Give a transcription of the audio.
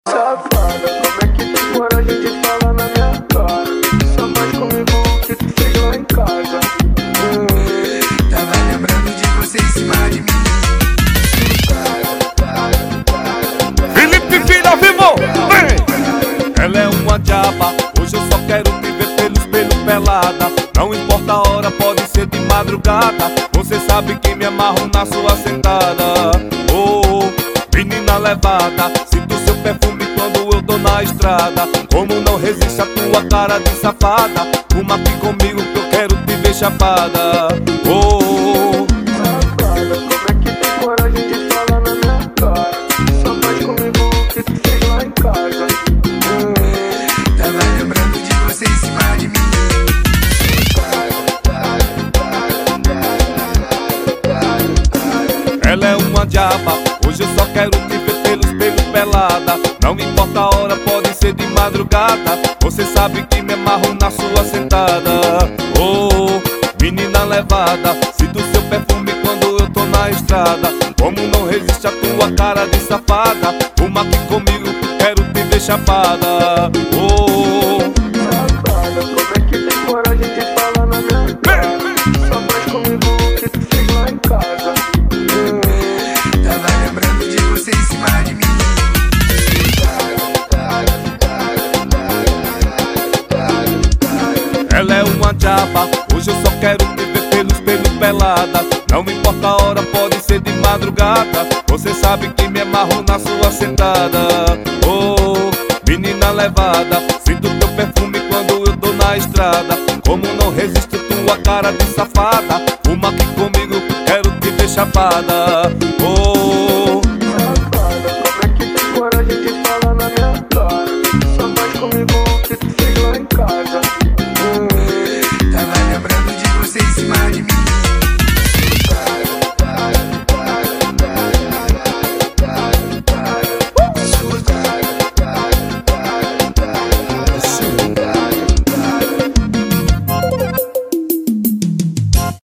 Safada, como é que tem coragem de falar na minha cara? Só faz comigo o que tu fez lá em casa. Tava lembrando de você em cima de mim. Felipe Filho ao vivo, vem! Ela é uma diaba, hoje eu só quero me ver pelo espelho pelada. Não importa a hora, pode ser de madrugada. Você sabe que me amarro na sua sentada. Oh, menina levada, sinto seu perfume quando eu tô na estrada. Como não resiste a tua cara de safada? Fuma aqui comigo que eu quero te ver chapada. Oh, Safada, como é que tem coragem de falar na minha cara? Só faz comigo o que tu fez lá em casa. Tava lembrando de você em cima de mim. ela é uma diaba, hoje eu só quero te ver pelo espelho pelada. Não importa a hora, pode ser de madrugada. Você sabe que me amarro na sua sentada. Oh, menina levada, sinto seu perfume quando eu tô na estrada. Como não resiste a tua cara de safada? Fuma aqui comigo, quero te ver chapada. Oh, Safada, como é que tem coragem de falar na minha cara? Só faz comigo o que tu fez lá em casa. Tava lembrando de você em cima de mim. ela é uma diaba, hoje eu só quero te ver pelo espelho pelada. Não importa a hora, pode ser de madrugada. Você sabe que me amarro na sua sentada. Oh, menina levada, sinto teu perfume quando eu tô na estrada. Como não resisto tua cara de safada? Fuma aqui comigo, quero te ver chapada.